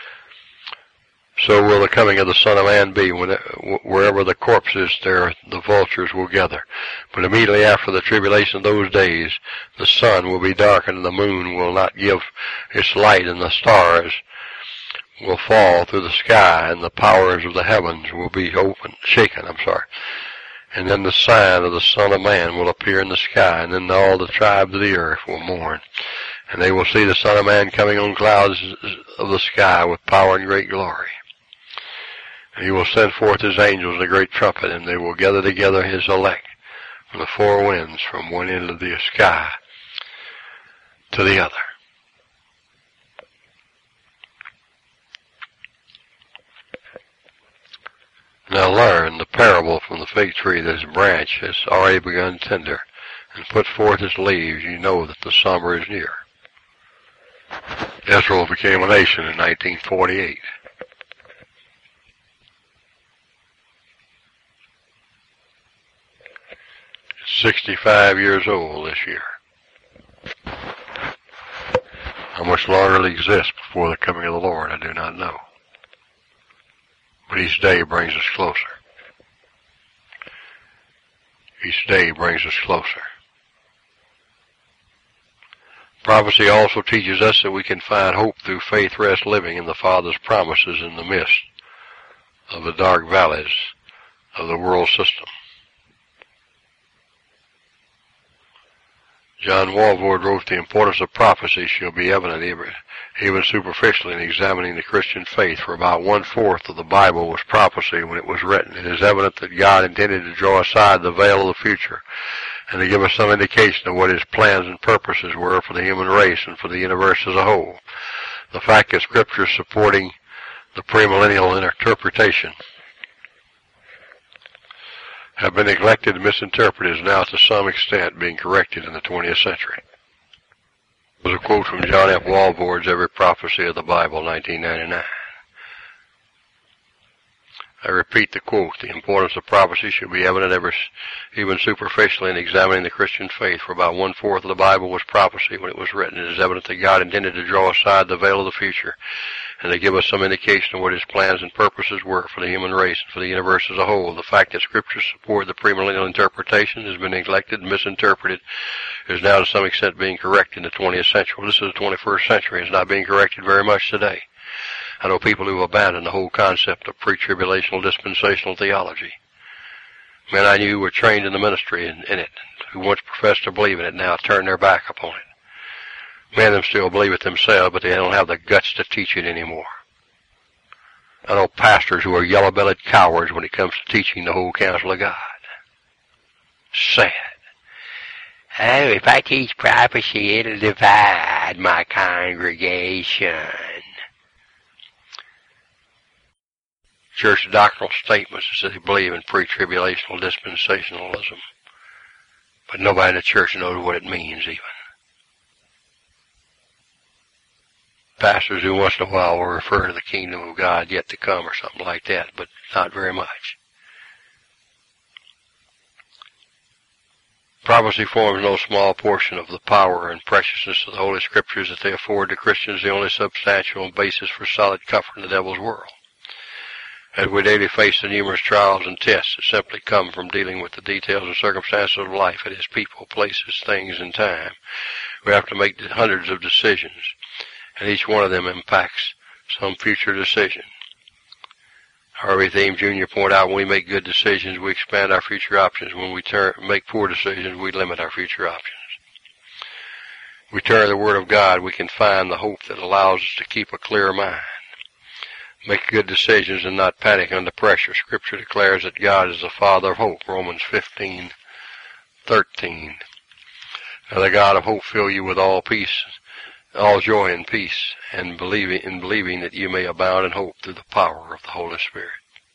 Speaker 2: so will the coming of the Son of Man be. Wherever the corpse is, there the vultures will gather. But immediately after the tribulation of those days, the sun will be darkened, and the moon will not give its light, and the stars will fall through the sky, and the powers of the heavens will be open, shaken, I'm sorry. And then the sign of the Son of Man will appear in the sky, and then all the tribes of the earth will mourn. And they will see the Son of Man coming on clouds of the sky with power and great glory. And he will send forth his angels with a great trumpet, and they will gather together his elect from the four winds, from one end of the sky to the other. Now learn the parable from the fig tree. This branch has already begun tender and put forth its leaves. You know that the summer is near. Israel became a nation in nineteen forty-eight. sixty-five years old this year. How much longer it'll exist before the coming of the Lord, I do not know. But each day brings us closer. Each day brings us closer. Prophecy also teaches us that we can find hope through faith rest living in the Father's promises in the midst of the dark valleys of the world system. John Walvoord wrote, the importance of prophecy shall be evident even superficially in examining the Christian faith, for about one-fourth of the Bible was prophecy when it was written. It is evident that God intended to draw aside the veil of the future and to give us some indication of what his plans and purposes were for the human race and for the universe as a whole. The fact that Scripture supporting the premillennial interpretation have been neglected and misinterpreted is now to some extent being corrected in the twentieth century. It was a quote from John F. Walvoord's Every Prophecy of the Bible, nineteen ninety-nine. I repeat the quote, the importance of prophecy should be evident ever, even superficially in examining the Christian faith, for about one-fourth of the Bible was prophecy when it was written. It is evident that God intended to draw aside the veil of the future and to give us some indication of what his plans and purposes were for the human race and for the universe as a whole. The fact that Scripture support the premillennial interpretation has been neglected and misinterpreted is now to some extent being corrected in the twentieth century. Well, this is the twenty-first century. It's not being corrected very much today. I know people who have abandoned the whole concept of pre-tribulational dispensational theology. Men I knew who were trained in the ministry in, in it, who once professed to believe in it, now turn their back upon it. Many of them still believe it themselves, but they don't have the guts to teach it anymore. I know pastors who are yellow-bellied cowards when it comes to teaching the whole counsel of God. Sad. Oh, if I teach prophecy, it'll divide my congregation. Church doctrinal statements that they believe in pre-tribulational dispensationalism, but nobody in the church knows what it means even. Pastors who once in a while will refer to the kingdom of God yet to come or something like that, but not very much. Prophecy forms no small portion of the power and preciousness of the Holy Scriptures that they afford to Christians the only substantial basis for solid comfort in the devil's world. As we daily face the numerous trials and tests that simply come from dealing with the details and circumstances of life and its people, places, things, and time, we have to make hundreds of decisions, and each one of them impacts some future decision. Harvey Thiem Junior pointed out, when we make good decisions, we expand our future options. When we turn, make poor decisions, we limit our future options. We turn to the Word of God, we can find the hope that allows us to keep a clear mind. Make good decisions and not panic under pressure. Scripture declares that God is the Father of hope, Romans fifteen thirteen. Now the God of hope fill you with all peace, all joy and peace, and believing in believing that you may abound in hope through the power of the Holy Spirit.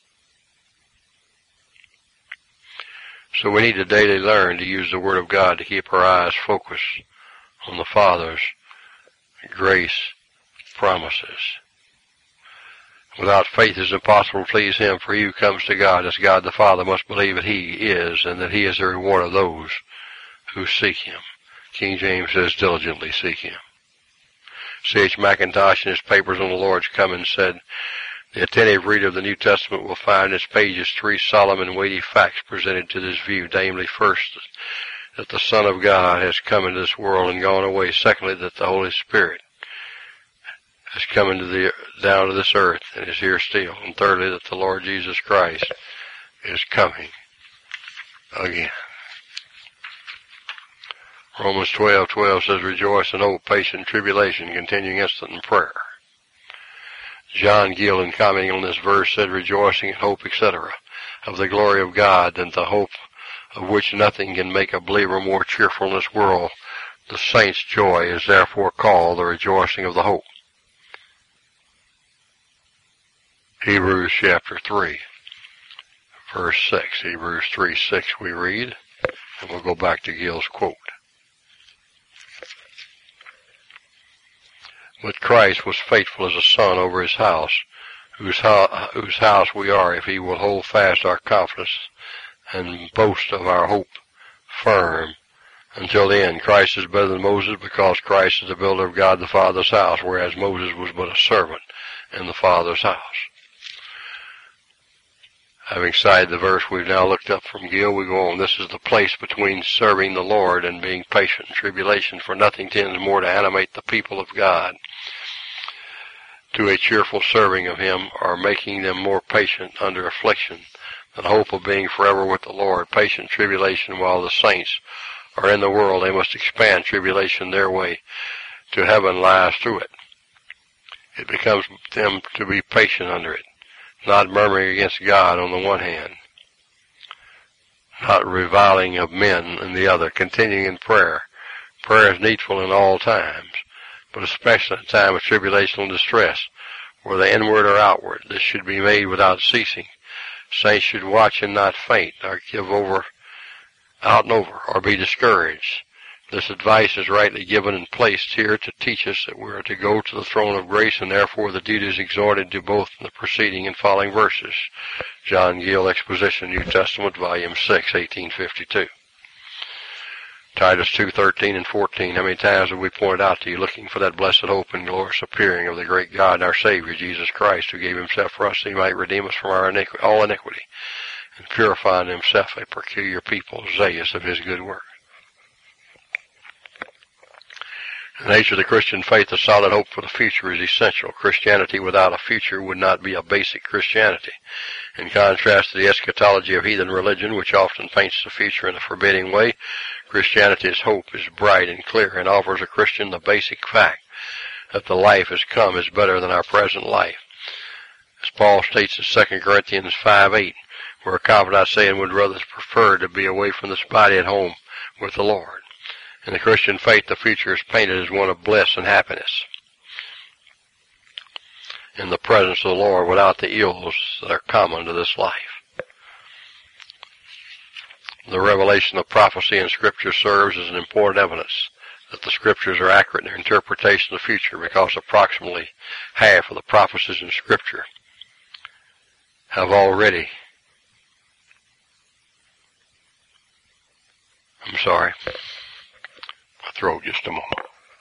Speaker 2: So we need to daily learn to use the Word of God to keep our eyes focused on the Father's grace promises. Without faith it is impossible to please Him, for he who comes to God as God the Father must believe that He is, and that He is the reward of those who seek Him. King James says, diligently seek Him. C H McIntosh in his papers on the Lord's coming said, the attentive reader of the New Testament will find in its pages three solemn and weighty facts presented to this view. Namely, first, that the Son of God has come into this world and gone away. Secondly, that the Holy Spirit has come into the, down to this earth and is here still. And thirdly, that the Lord Jesus Christ is coming again. Romans twelve twelve says, rejoice in hope, patient in tribulation, continuing instant in prayer. John Gill, in commenting on this verse, said, rejoicing in hope, et cetera, of the glory of God, and the hope of which nothing can make a believer more cheerful in this world. The saints' joy is therefore called the rejoicing of the hope. Hebrews chapter three, verse six. Hebrews three six we read, and we'll go back to Gill's quote. But Christ was faithful as a son over His house, whose, ho- whose house we are, if He will hold fast our confidence and boast of our hope firm until the end. Christ is better than Moses because Christ is the builder of God the Father's house, whereas Moses was but a servant in the Father's house. Having cited the verse we've now looked up from Gill, we go on. This is the place between serving the Lord and being patient in tribulation, for nothing tends more to animate the people of God to a cheerful serving of Him, or making them more patient under affliction, than hope of being forever with the Lord. Patient tribulation while the saints are in the world, they must expand tribulation their way to heaven lies through it. It becomes them to be patient under it, not murmuring against God on the one hand, not reviling of men on the other, continuing in prayer. Prayer is needful in all times, but especially in a time of tribulation and distress, whether inward or outward. This should be made without ceasing. Saints should watch and not faint, or give over, out and over, or be discouraged. This advice is rightly given and placed here to teach us that we are to go to the throne of grace, and therefore the duty is exhorted to both in the preceding and following verses. John Gill, Exposition, New Testament, Volume six, eighteen fifty-two. Titus two thirteen and fourteen. How many times have we pointed out to you, looking for that blessed hope and glorious appearing of the great God and our Savior, Jesus Christ, who gave Himself for us that He might redeem us from our iniqu- all iniquity, and purify in Himself a peculiar people, zealous of His good work. The nature of the Christian faith, a solid hope for the future, is essential. Christianity without a future would not be a basic Christianity. In contrast to the eschatology of heathen religion, which often paints the future in a forbidding way, Christianity's hope is bright and clear and offers a Christian the basic fact that the life has come is better than our present life. As Paul states in Second Corinthians five eight, we're confident I say and would rather prefer to be away from this body at home with the Lord. In the Christian faith, the future is painted as one of bliss and happiness in the presence of the Lord, without the ills that are common to this life. The revelation of prophecy in Scripture serves as an important evidence that the Scriptures are accurate in their interpretation of the future, because approximately half of the prophecies in Scripture have already
Speaker 1: I'm sorry. My throat just a moment.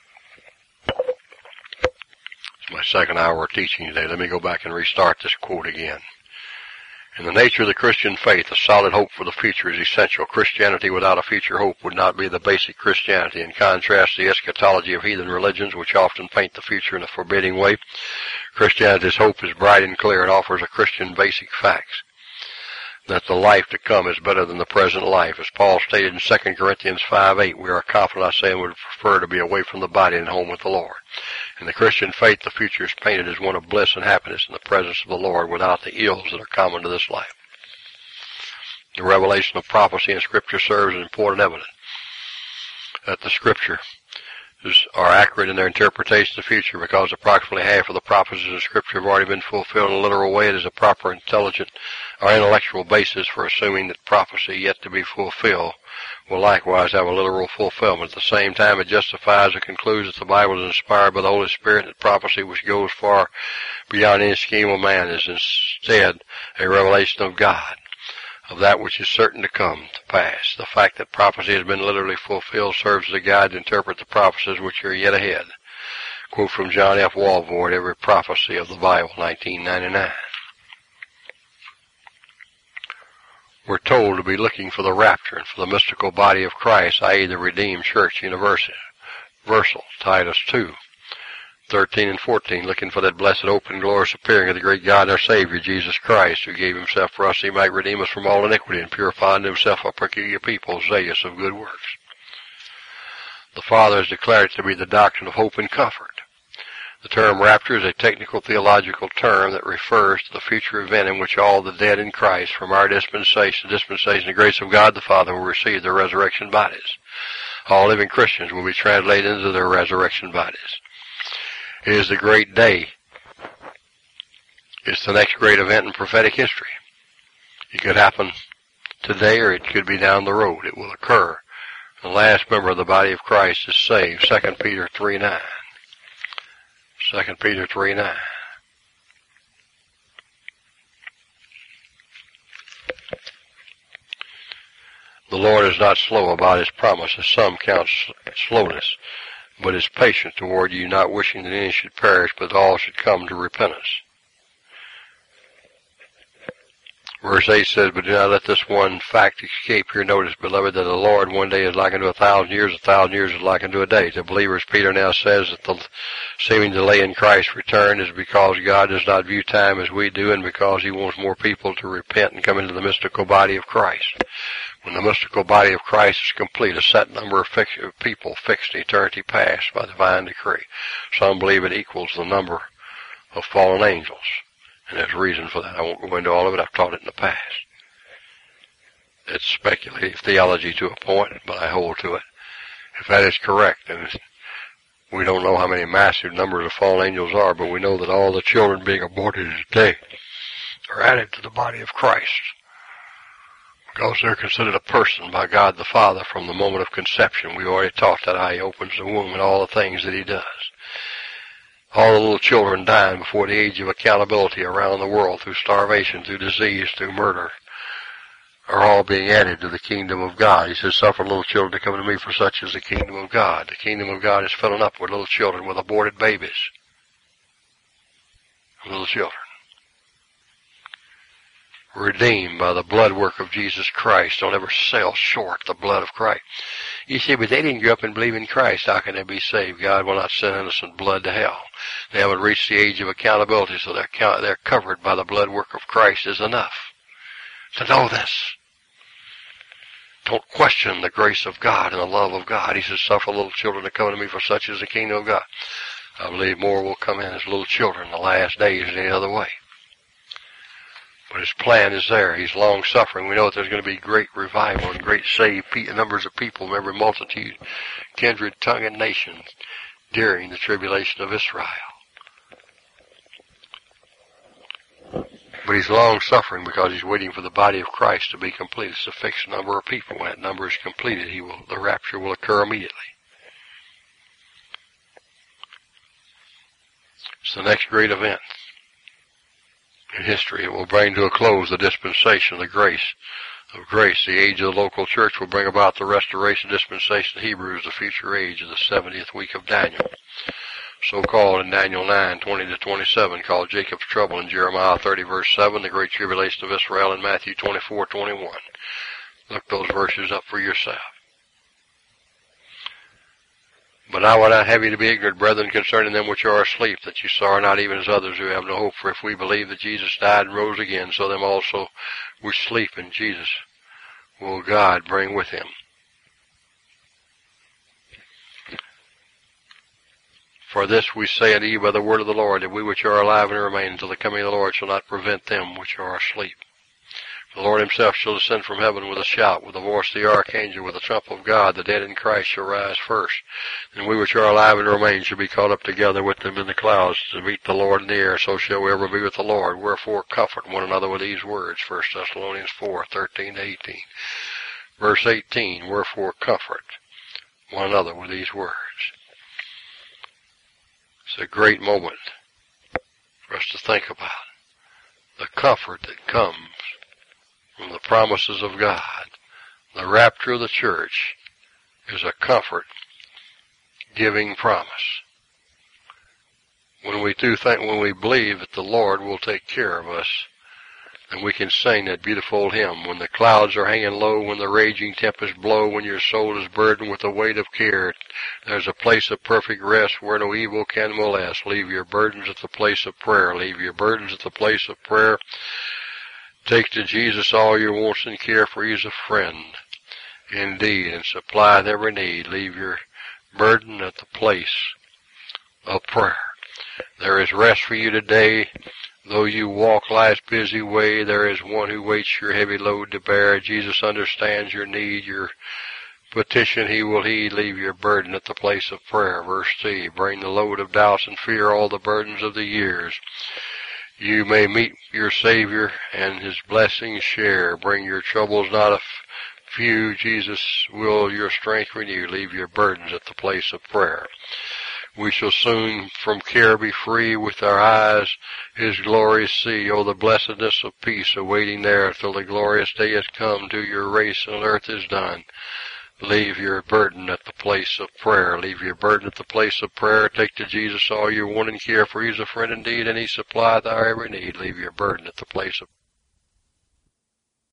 Speaker 1: It's my second hour of teaching today. Let me go back and restart this quote again. In the nature of the Christian faith, a solid hope for the future is essential. Christianity without a future hope would not be the basic Christianity. In contrast to the eschatology of heathen religions, which often paint the future in a forbidding way, Christianity's hope is bright and clear and offers a Christian basic facts. That the life to come is better than the present life. As Paul stated in Second Corinthians five eight, we are confident, I say, and would prefer to be away from the body and home with the Lord. In the Christian faith, the future is painted as one of bliss and happiness in the presence of the Lord without the ills that are common to this life. The revelation of prophecy in Scripture serves as important evidence that the Scriptures are accurate in their interpretation of the future, because approximately half of the prophecies in Scripture have already been fulfilled in a literal way. It is a proper intelligent or intellectual basis for assuming that prophecy yet to be fulfilled will likewise have a literal fulfillment. At the same time, it justifies and concludes that the Bible is inspired by the Holy Spirit, and that prophecy, which goes far beyond any scheme of man, is instead a revelation of God, of that which is certain to come to pass. The fact that prophecy has been literally fulfilled serves as a guide to interpret the prophecies which are yet ahead. Quote from John F. Walvoord, Every Prophecy of the Bible, nineteen ninety-nine. We're told to be looking for the rapture and for the mystical body of Christ, that is the redeemed church universal. Titus two, thirteen and fourteen, looking for that blessed, open, glorious appearing of the great God and our Savior, Jesus Christ, who gave himself for us, he might redeem us from all iniquity and purify unto himself a peculiar people, zealous of good works. The Father has declared it to be the doctrine of hope and comfort. The term rapture is a technical theological term that refers to the future event in which all the dead in Christ from our dispensation, the dispensation of the grace of God the Father, will receive their resurrection bodies. All living Christians will be translated into their resurrection bodies. It is the great day. It's the next great event in prophetic history. It could happen today, or it could be down the road. It will occur. The last member of the body of Christ is saved. Second Peter three nine. Second Peter three nine. The Lord is not slow about his promise, as some count slowness, but is patient toward you, not wishing that any should perish, but all should come to repentance. Verse eight says, But do not let this one fact escape your notice, beloved, that the Lord one day is like unto a thousand years, a thousand years is like unto a day. To believers, Peter now says that the seeming delay in Christ's return is because God does not view time as we do, and because he wants more people to repent and come into the mystical body of Christ. When the mystical body of Christ is complete, a set number of fix- people fixed in eternity past by divine decree. Some believe it equals the number of fallen angels. And there's a reason for that. I won't go into all of it. I've taught it in the past. It's speculative theology to a point, but I hold to it. If that is correct, then we don't know how many massive numbers of fallen angels are, but we know that all the children being aborted today are added to the body of Christ, because they're considered a person by God the Father from the moment of conception. We already taught that how he opens the womb and all the things that he does. All the little children dying before the age of accountability around the world through starvation, through disease, through murder, are all being added to the kingdom of God. He says, Suffer little children to come to me, for such is the kingdom of God. The kingdom of God is filling up with little children, with aborted babies. Little children. Redeemed by the blood work of Jesus Christ. Don't ever sell short the blood of Christ. You say, but they didn't grow up and believe in Christ. How can they be saved? God will not send innocent blood to hell. They haven't reached the age of accountability, so they're, they're covered by the blood work of Christ is enough. To know this. Don't question the grace of God and the love of God. He says, Suffer little children to come to me, for such is the kingdom of God. I believe more will come in as little children in the last days than any other way. But his plan is there. He's long-suffering. We know that there's going to be great revival and great saved numbers of people from every multitude, kindred, tongue, and nation during the tribulation of Israel. But he's long-suffering because he's waiting for the body of Christ to be complete. It's a fixed number of people. When that number is completed, he will, the rapture will occur immediately. It's the next great event in history. It will bring to a close the dispensation of the grace
Speaker 2: of grace. The age of the local church will bring about the restoration dispensation of Hebrews, the future age of the seventieth week of Daniel, so called in Daniel nine, twenty to twenty-seven, called Jacob's trouble in Jeremiah thirty, verse seven, the great tribulation of Israel in Matthew twenty-four, twenty-one. Look those verses up for yourself. But I would not have you to be ignorant, brethren, concerning them which are asleep, that you sorrow not even as others who have no hope. For if we believe that Jesus died and rose again, so them also which sleep in Jesus will God bring with him. For this we say unto you by the word of the Lord, that we which are alive and remain until the coming of the Lord shall not prevent them which are asleep. The Lord himself shall descend from heaven with a shout, with the voice of the archangel, with the trump of God. The dead in Christ shall rise first. And we which are alive and remain shall be caught up together with them in the clouds to meet the Lord in the air. So shall we ever be with the Lord. Wherefore comfort one another with these words. First Thessalonians four, thirteen to eighteen. Verse eighteen, wherefore comfort one another with these words. It's a great moment for us to think about the comfort that comes from the promises of God. The rapture of the church is a comfort-giving promise. When we do think, when we believe that the Lord will take care of us, then we can sing that beautiful old hymn. When the clouds are hanging low, when the raging tempests blow, when your soul is burdened with the weight of care, there's a place of perfect rest where no evil can molest. Leave your burdens at the place of prayer. Leave your burdens at the place of prayer. Take to Jesus all your wants and care, for he's a friend indeed, and supplieth every need. Leave your burden at the place of prayer. There is rest for you today. Though you walk life's busy way, there is one who waits your heavy load to bear. Jesus understands your need, your petition he will heed. Leave your burden at the place of prayer. Verse three, bring the load of doubts and fear, all the burdens of the years. You may meet your Savior and his blessings share. Bring your troubles not a few. Jesus will your strength renew. Leave your burdens at the place of prayer. We shall soon from care be free, with our eyes his glory see. Oh, the blessedness of peace awaiting there till the glorious day has come, till your race on earth is done. Leave your burden at the place of prayer. Leave your burden at the place of prayer. Take to Jesus all your want and care, for he's a friend indeed, and he supplieth our every need. Leave your burden at the place of prayer.